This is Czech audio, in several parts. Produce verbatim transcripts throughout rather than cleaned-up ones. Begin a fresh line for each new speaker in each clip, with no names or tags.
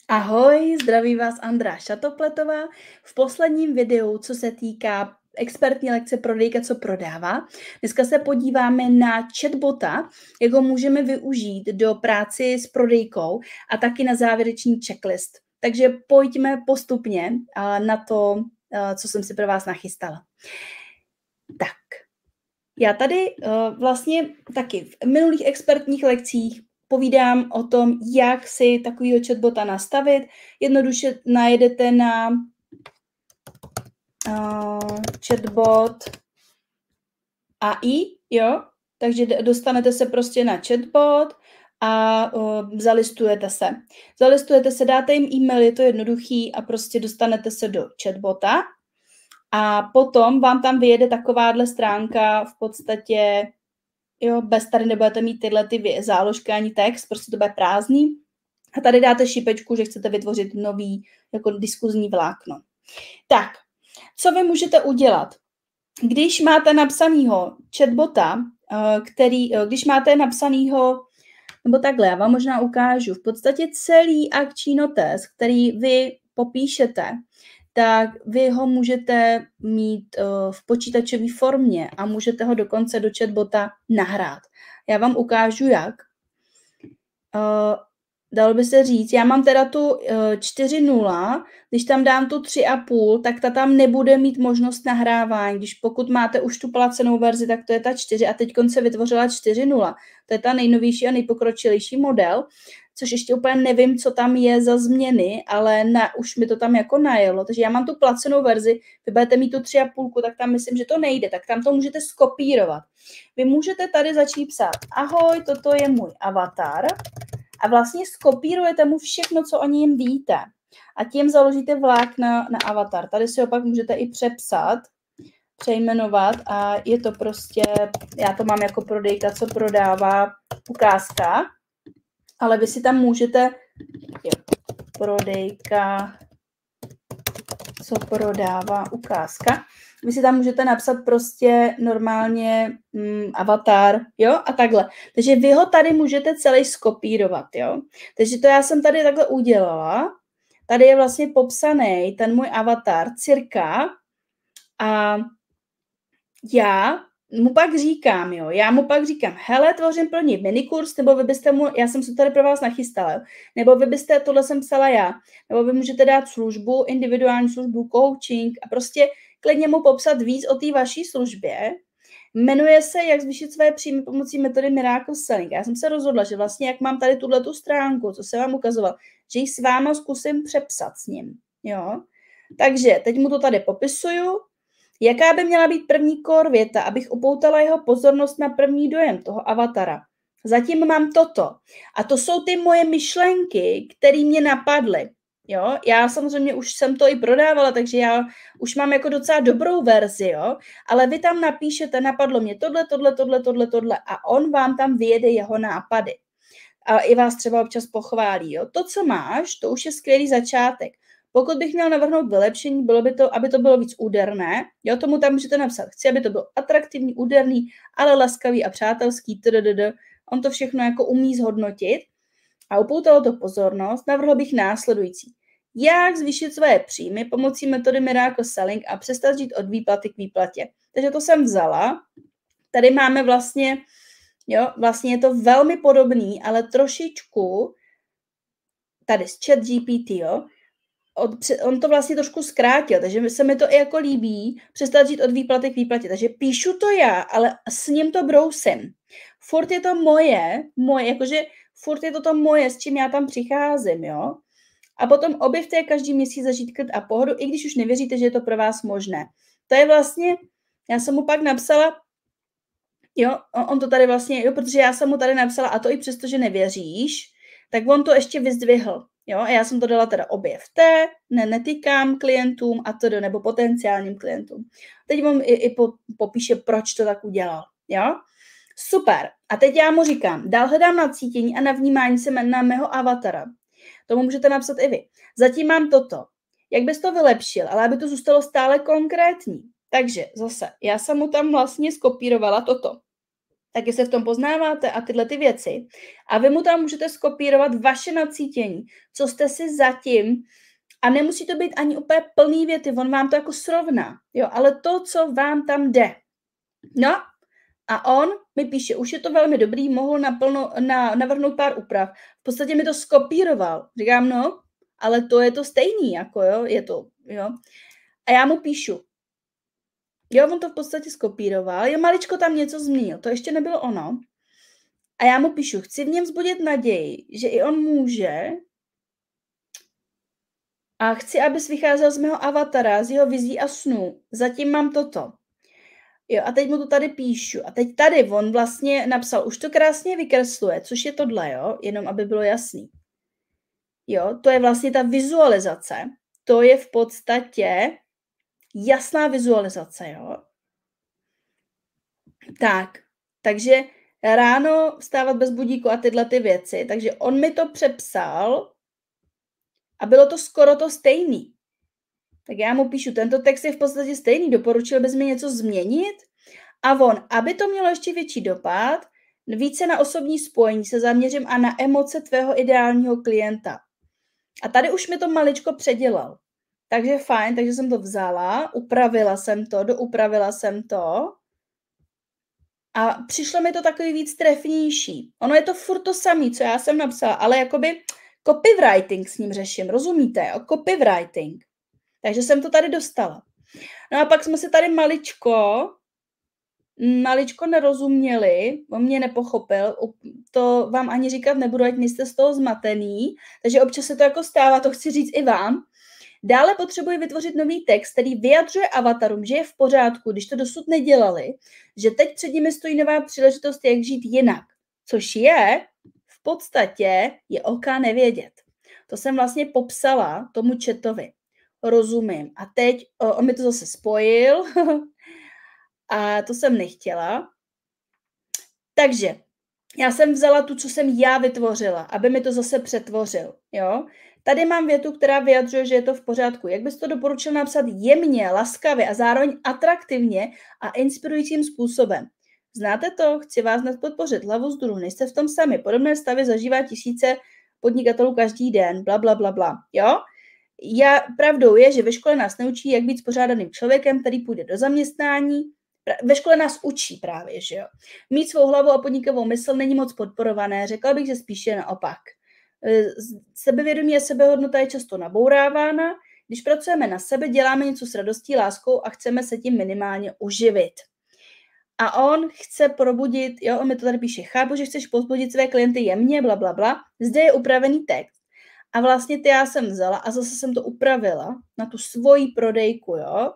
Ahoj, zdraví vás Andrá Šatopletová. V posledním videu, co se týká expertní lekce Prodejka, co prodává, dneska se podíváme na chatbota, jak ho můžeme využít do práci s prodejkou a taky na závěrečný checklist. Takže pojďme postupně na to, co jsem si pro vás nachystala. Tak, já tady vlastně taky v minulých expertních lekcích povídám o tom, jak si takovýho chatbota nastavit. Jednoduše najedete na uh, chatbot A I, jo? Takže dostanete se prostě na chatbot a uh, zalistujete se. Zalistujete se, dáte jim e-mail, je to jednoduchý a prostě dostanete se do chatbota a potom vám tam vyjede takováhle stránka v podstatě. Jo, bez tady nebudete mít tyhle ty záložky ani text, prostě to bude prázdný. A tady dáte šipečku, že chcete vytvořit nový jako diskuzní vlákno. Tak, co vy můžete udělat? Když máte napsanýho chatbota, který, když máte napsanýho, nebo takhle, já vám možná ukážu, v podstatě celý akční notes, který vy popíšete, tak vy ho můžete mít uh, v počítačové formě a můžete ho dokonce do chatbota nahrát. Já vám ukážu, jak. Uh, dalo by se říct, já mám teda tu uh, čtyři nula, když tam dám tu tři a půl, tak ta tam nebude mít možnost nahrávání. Když pokud máte už tu placenou verzi, tak to je ta čtyři a teď se vytvořila čtyři nula. To je ta nejnovější a nejpokročilejší model, což ještě úplně nevím, co tam je za změny, ale na, už mi to tam jako najelo. Takže já mám tu placenou verzi, vy budete mít tu tři a půl, tak tam myslím, že to nejde, tak tam to můžete skopírovat. Vy můžete tady začít psát, ahoj, toto je můj avatar a vlastně skopírujete mu všechno, co o něm víte a tím založíte vlákna na avatar. Tady si opak můžete i přepsat, přejmenovat a je to prostě, já to mám jako prodejka, co prodává, ukázka, ale vy si tam můžete, jo, prodejka, co prodává, ukázka, vy si tam můžete napsat prostě normálně mm, avatar, jo, a takhle. Takže vy ho tady můžete celý skopírovat, jo. Takže to já jsem tady takhle udělala. Tady je vlastně popsaný ten můj avatar cirka a já mu pak říkám, jo, já mu pak říkám, hele, tvořím pro něj minikurs, nebo vy byste mu, já jsem se tady pro vás nachystala, nebo vy byste, tohle jsem psala já, nebo vy můžete dát službu, individuální službu, coaching a prostě klidně mu popsat víc o té vaší službě. Jmenuje se, jak zvýšit své příjmy pomocí metody Miracle Selling. Já jsem se rozhodla, že vlastně, jak mám tady tuhletu stránku, co jsem vám ukazoval, že ji s váma zkusím přepsat s ním, jo. Takže teď mu to tady popisuju. Jaká by měla být první core věta, abych upoutala jeho pozornost na první dojem toho avatara? Zatím mám toto. A to jsou ty moje myšlenky, které mě napadly. Jo? Já samozřejmě už jsem to i prodávala, takže já už mám jako docela dobrou verzi, jo? Ale vy tam napíšete, napadlo mě tohle, tohle, tohle, tohle, tohle a on vám tam vyjede jeho nápady. A i vás třeba občas pochválí. Jo? To, co máš, to už je skvělý začátek. Pokud bych měl navrhnout vylepšení, bylo by to, aby to bylo víc úderné. Jo, tomu tam můžete napsat. Chci, aby to bylo atraktivní, úderný, ale laskavý a přátelský. Tdd. On to všechno jako umí zhodnotit. A upoutalo to pozornost. Navrhl bych následující. Jak zvýšit své příjmy pomocí metody Miracle Selling a přestat žít od výplaty k výplatě. Takže to jsem vzala. Tady máme vlastně, jo, vlastně je to velmi podobný, ale trošičku tady z ChatGPT, jo, on to vlastně trošku zkrátil, takže se mi to i jako líbí přestat žít od výplaty k výplatě. Takže píšu to já, ale s ním to brousím. Furt je to moje, moje, jakože furt je to to moje, s čím já tam přicházím, jo. A potom objevte každý měsíc zažít klid a pohodu, i když už nevěříte, že je to pro vás možné. To je vlastně, já jsem mu pak napsala, jo, on to tady vlastně, jo, protože já jsem mu tady napsala, a to i přesto, že nevěříš, tak on to ještě vyzdvihl. Jo, a já jsem to dala teda objevte, ne, netýkám klientům a to nebo potenciálním klientům. Teď vám i, i po, popíše, proč to tak udělal. Jo? Super. A teď já mu říkám, dál hledám na cítění a na vnímání se na mého avatara. Tomu můžete napsat i vy. Zatím mám toto. Jak bys to vylepšil, ale aby to zůstalo stále konkrétní. Takže zase, já jsem mu tam vlastně skopírovala toto. taky se v tom poznáváte a tyhle ty věci. A vy mu tam můžete skopírovat vaše nacítění, co jste si zatím, a nemusí to být ani úplně plný věty, on vám to jako srovná, jo, ale to, co vám tam jde. No, a on mi píše, už je to velmi dobrý, mohl naplno, na, navrhnout pár úprav. V podstatě mi to skopíroval. Říkám, no, ale to je to stejný, jako jo, je to, jo. A já mu píšu, jo, on to v podstatě skopíroval, jo, maličko tam něco změnil, to ještě nebylo ono. A já mu píšu, chci v něm vzbudit naději, že i on může, a chci, abys vycházel z mého avatara, z jeho vizí a snů. Zatím mám toto. Jo, a teď mu to tady píšu. A teď tady on vlastně napsal, už to krásně vykresluje, což je tohle, jo, jenom aby bylo jasný. Jo, to je vlastně ta vizualizace. To je v podstatě jasná vizualizace, jo. Tak, takže ráno vstávat bez budíku a tyhle ty věci. Takže on mi to přepsal a bylo to skoro to stejný. Tak já mu píšu, tento text je v podstatě stejný, doporučil bys mi něco změnit? A on, aby to mělo ještě větší dopad, více na osobní spojení se zaměřím a na emoce tvého ideálního klienta. A tady už mi to maličko předělal. Takže fajn, takže jsem to vzala, upravila jsem to, doupravila jsem to a přišlo mi to takový víc trefnější. Ono je to furt to samé, co já jsem napsala, ale jakoby copywriting s ním řeším, rozumíte, jo? Copywriting. Takže jsem to tady dostala. No a pak jsme se tady maličko, maličko nerozuměli, on mě nepochopil, to vám ani říkat nebudu, ať nejste z toho zmatený, takže občas se to jako stává, to chci říct i vám. Dále potřebuji vytvořit nový text, který vyjadřuje avatarům, že je v pořádku, když to dosud nedělali, že teď před nimi stojí nová příležitost, jak žít jinak, což je v podstatě je OK nevědět. To jsem vlastně popsala tomu chatovi. Rozumím. A teď on mi to zase spojil a to jsem nechtěla. Takže já jsem vzala tu, co jsem já vytvořila, aby mi to zase přetvořil. Jo? Tady mám větu, která vyjadřuje, že je to v pořádku. Jak bys to doporučil napsat jemně, laskavě a zároveň atraktivně a inspirujícím způsobem? Znáte to? Chci vás hned podpořit. Hlavu z druhu, nejste v tom sami. Podobné stavy zažívá tisíce podnikatelů každý den. Bla, bla, bla, bla. Jo? Já, pravdou je, že ve škole nás neučí, jak být spořádaným člověkem, který půjde do zaměstnání. Ve škole nás učí právě, že jo. Mít svou hlavu a podnikovou mysl není moc podporované, řekla bych, že spíše naopak. Sebevědomí a sebehodnota je často nabourávána. Když pracujeme na sebe, děláme něco s radostí, láskou a chceme se tím minimálně uživit. A on chce probudit, jo, on mi to tady píše, chápu, že chceš povzbudit své klienty jemně, bla, bla, bla. Zde je upravený text. A vlastně ty já jsem vzala a zase jsem to upravila na tu svoji prodejku, jo.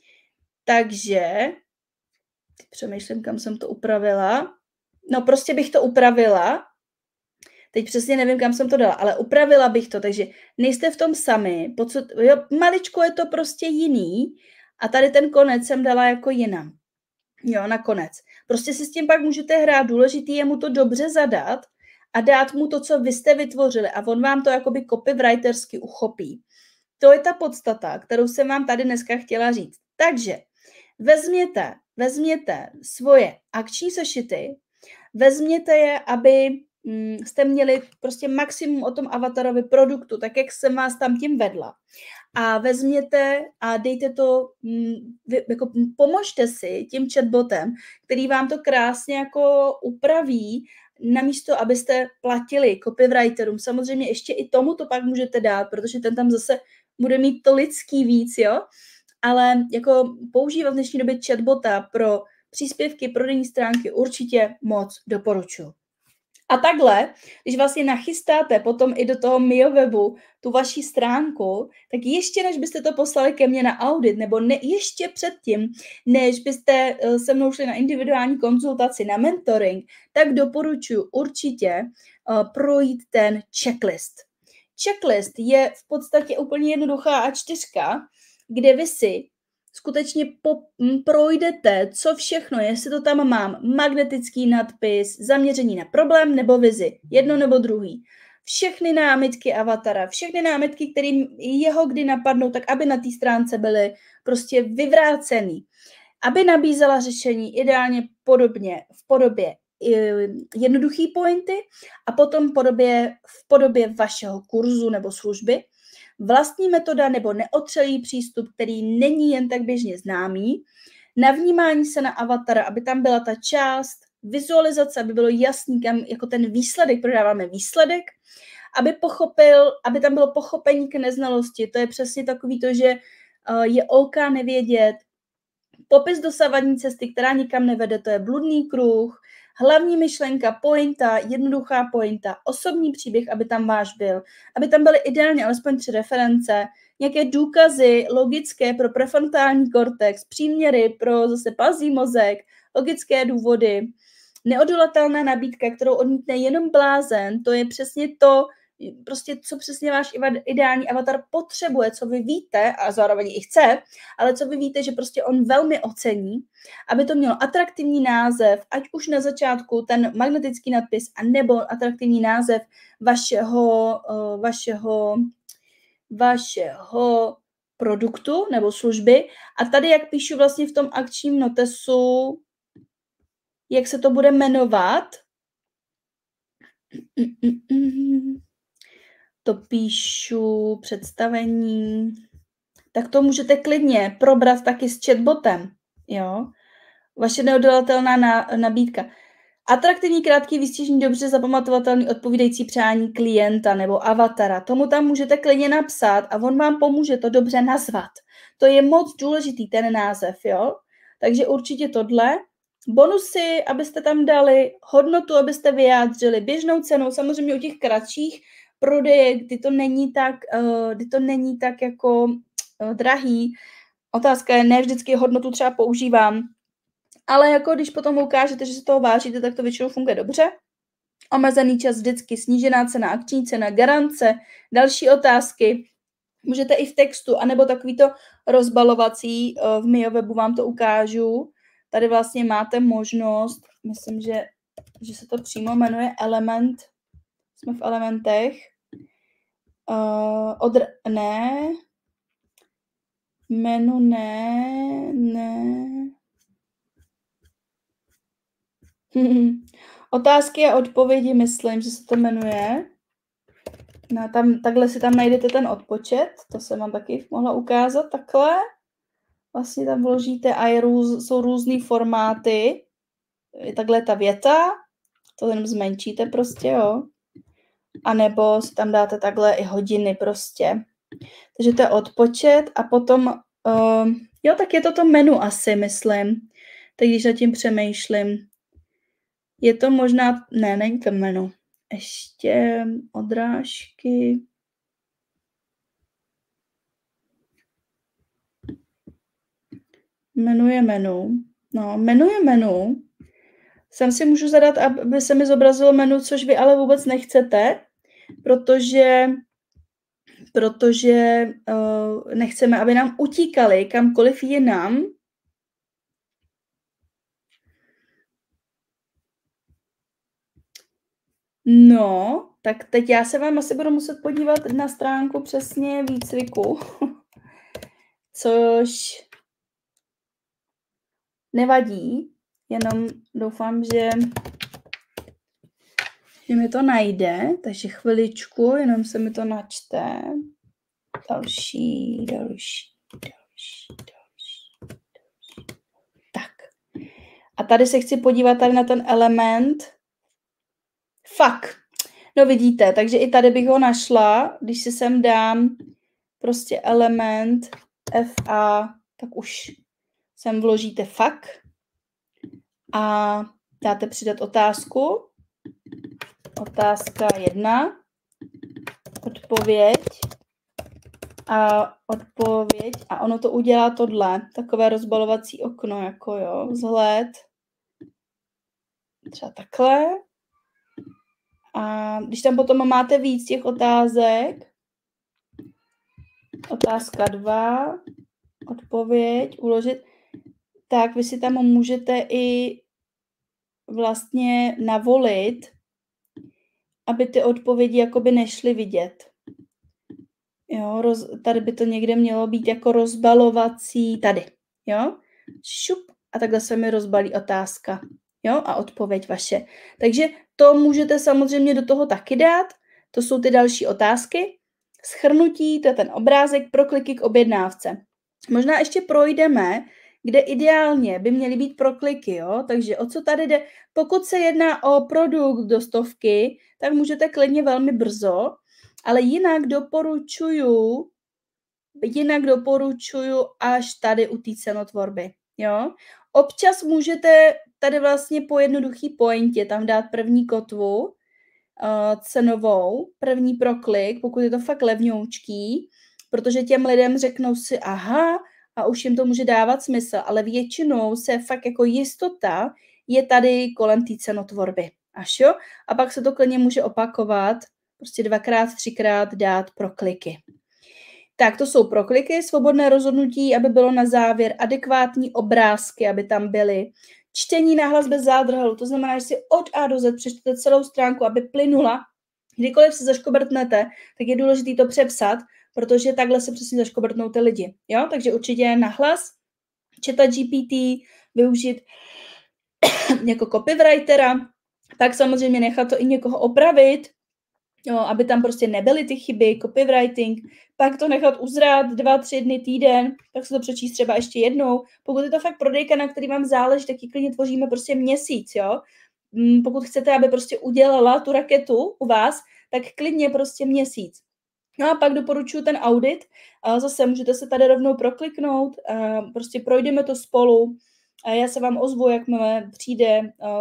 Takže, teď přemýšlím, kam jsem to upravila. No prostě bych to upravila. Teď přesně nevím, kam jsem to dala, ale upravila bych to, takže nejste v tom sami. Pocit, jo, maličko je to prostě jiný a tady ten konec jsem dala jako jinam. Jo, nakonec. Prostě si s tím pak můžete hrát, důležitý je mu to dobře zadat a dát mu to, co vy jste vytvořili a on vám to jakoby copywritersky uchopí. To je ta podstata, kterou jsem vám tady dneska chtěla říct. Takže vezměte, vezměte svoje akční sešity, vezměte je, aby mm, jste měli prostě maximum o tom avatarovi produktu, tak jak jsem vás tam tím vedla. A vezměte a dejte to, mm, vy, jako pomožte si tím chatbotem, který vám to krásně jako upraví, namísto, abyste platili copywriterům. Samozřejmě ještě i tomu to pak můžete dát, protože ten tam zase bude mít to lidský víc, jo. Ale jako používat v dnešní době chatbota pro příspěvky, prodejní stránky určitě moc doporučuji. A takhle, když vlastně nachystáte potom i do toho mýho webu tu vaši stránku, tak ještě než byste to poslali ke mně na audit, nebo ne, ještě předtím, než byste se mnou šli na individuální konzultaci, na mentoring, tak doporučuji určitě uh, projít ten checklist. Checklist je v podstatě úplně jednoduchá á čtyři, kde vy si skutečně po, m, projdete, co všechno, jestli to tam mám, magnetický nadpis, zaměření na problém nebo vizi, jedno nebo druhý. Všechny námitky avatara, všechny námitky, které jeho kdy napadnou, tak aby na té stránce byly prostě vyvrácený. Aby nabízela řešení ideálně podobně v podobě jednoduchý pointy a potom v podobě, v podobě vašeho kurzu nebo služby vlastní metoda nebo neotřelý přístup, který není jen tak běžně známý, navnímání se na avatara, aby tam byla ta část vizualizace, aby bylo jasný, kam jako ten výsledek, prodáváme výsledek, aby pochopil, aby tam bylo pochopení k neznalosti. To je přesně takový to, že je OK nevědět. Popis dosavadní cesty, která nikam nevede, to je bludný kruh, hlavní myšlenka, pointa, jednoduchá pointa, osobní příběh, aby tam váš byl, aby tam byly ideálně alespoň tři reference, nějaké důkazy logické pro prefrontální kortex, příměry pro zase pazí mozek, logické důvody, neodolatelná nabídka, kterou odmítne jenom blázen, to je přesně to, prostě co přesně váš ideální avatar potřebuje, co vy víte a zároveň i chce, ale co vy víte, že prostě on velmi ocení, aby to mělo atraktivní název, ať už na začátku ten magnetický nadpis, anebo atraktivní název vašeho, vašeho, vašeho produktu nebo služby. A tady, jak píšu vlastně v tom akčním notesu, jak se to bude jmenovat, to píšu, představení, tak to můžete klidně probrat taky s chatbotem, jo. Vaše neodolatelná nabídka. Atraktivní, krátký, výstižný, dobře zapamatovatelný, odpovídající přání klienta nebo avatara. Tomu tam můžete klidně napsat a on vám pomůže to dobře nazvat. To je moc důležitý, ten název, jo. Takže určitě tohle. Bonusy, abyste tam dali, hodnotu, abyste vyjádřili, běžnou cenu, samozřejmě u těch kratších prodejek, kdy to není tak, uh, kdy to není tak jako uh, drahý. Otázka je, ne vždycky hodnotu třeba používám, ale jako když potom ukážete, že se toho vážíte, tak to většinou funguje dobře. Omezený čas vždycky, snížená cena, akční cena, garance, další otázky. Můžete i v textu, anebo takovýto rozbalovací, uh, v Miowebu vám to ukážu. Tady vlastně máte možnost, myslím, že, že se to přímo jmenuje element, jsme v elementech, uh, od, ne, menu ne, ne, otázky a odpovědi, myslím, že se to jmenuje. No, tam, takhle si tam najdete ten odpočet, to jsem vám taky mohla ukázat, takhle. Vlastně tam vložíte a je růz, jsou různý formáty. Je takhle ta věta, to jenom zmenšíte prostě, jo. A nebo si tam dáte takhle i hodiny prostě. Takže to je odpočet a potom, uh, jo, tak je to to menu asi, myslím. Tak když nad tím přemýšlím. Je to možná, ne, není to menu. Ještě odrážky. Menu je menu. No, menu je menu. Sem si můžu zadat, aby se mi zobrazilo menu, což vy ale vůbec nechcete, protože, protože uh, nechceme, aby nám utíkali kamkoliv jinam. No, tak teď já se vám asi budu muset podívat na stránku přesně výcviku, což nevadí, jenom doufám, že, že mi to najde, takže chviličku, jenom se mi to načte. Další, další, další, další, další. Tak. A tady se chci podívat tady na ten element. Fuck. No vidíte, takže i tady bych ho našla, když si sem dám prostě element F A, tak už sem vložíte fuck a dáte přidat otázku. Otázka jedna, odpověď a odpověď a ono to udělá tohle, takové rozbalovací okno, jako jo, vzhled, třeba takhle. A když tam potom máte víc těch otázek, otázka dva, odpověď, uložit, tak vy si tam můžete i vlastně navolit, aby ty odpovědi jakoby nešly vidět. Jo, roz, tady by to někde mělo být jako rozbalovací, tady, jo, šup, a takhle se mi rozbalí otázka, jo, a odpověď vaše. Takže to můžete samozřejmě do toho taky dát, to jsou ty další otázky. Shrnutí, to je ten obrázek, prokliky k objednávce. Možná ještě projdeme, kde ideálně by měly být prokliky, jo? Takže o co tady jde? Pokud se jedná o produkt do stovky, tak můžete klidně velmi brzo, ale jinak doporučuju, jinak doporučuju až tady u té cenotvorby, jo? Občas můžete tady vlastně po jednoduchý pointě tam dát první kotvu uh, cenovou, první proklik, pokud je to fakt levňoučký, protože těm lidem řeknou si, aha, a už jim to může dávat smysl, ale většinou se fakt jako jistota je tady kolem té cenotvorby. Až jo? A pak se to klidně může opakovat, prostě dvakrát, třikrát dát prokliky. Tak to jsou prokliky, svobodné rozhodnutí, aby bylo na závěr, adekvátní obrázky, aby tam byly, čtení nahlas bez zádrhelů, to znamená, že si od A do Z přečtete celou stránku, aby plynula. Kdykoliv se zaškobrtnete, tak je důležité to přepsat, protože takhle se přesně zaškobrtnou ty lidi. Jo? Takže určitě nahlas, ChatGPT využít jako copywritera, pak samozřejmě nechat to i někoho opravit, jo, aby tam prostě nebyly ty chyby, copywriting, pak to nechat uzrát dva, tři dny, týden, tak se to přečíst třeba ještě jednou. Pokud je to fakt prodejka, na který vám záleží, tak ji klidně tvoříme prostě měsíc, jo. Pokud chcete, aby prostě udělala tu raketu u vás, tak klidně prostě měsíc. No a pak doporučuji ten audit. A zase můžete se tady rovnou prokliknout, a prostě projdeme to spolu. A já se vám ozvu, jakmile přijde,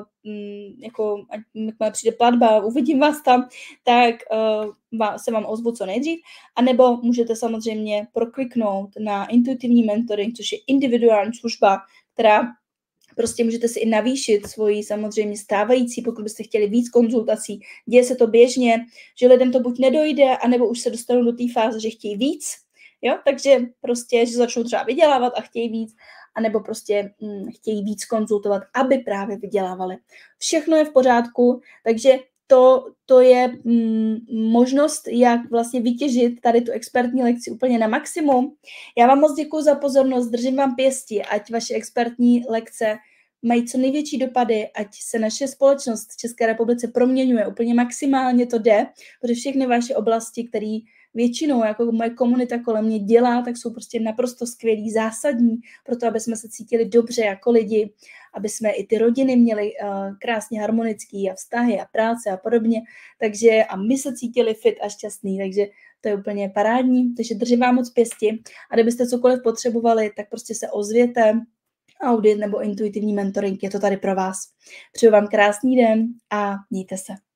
jako, jakmile přijde platba, uvidím vás tam, tak se vám ozvu co nejdřív. A nebo můžete samozřejmě prokliknout na intuitivní mentoring, což je individuální služba, která prostě můžete si i navýšit svoji samozřejmě stávající, pokud byste chtěli víc konzultací. Děje se to běžně, že lidem to buď nedojde, anebo už se dostanou do té fáze, že chtějí víc. Jo? Takže prostě, že začnou třeba vydělávat a chtějí víc, anebo prostě hm, chtějí víc konzultovat, aby právě vydělávali. Všechno je v pořádku, takže to, to je hm, možnost, jak vlastně vytěžit tady tu expertní lekci úplně na maximum. Já vám moc děkuji za pozornost, držím vám pěsti, ať vaše expertní lekce mají co největší dopady, ať se naše společnost v České republice proměňuje úplně maximálně, to jde, protože všechny vaše oblasti, které většinou jako moje komunita kolem mě dělá, tak jsou prostě naprosto skvělý, zásadní pro to, aby jsme se cítili dobře jako lidi, aby jsme i ty rodiny měli uh, krásně harmonický a vztahy a práce a podobně, takže a my se cítili fit a šťastný, takže to je úplně parádní, takže držím vám moc pěsti a kdybyste cokoliv potřebovali, tak prostě se ozvěte, audit nebo intuitivní mentoring, je to tady pro vás. Přeju vám krásný den a mějte se.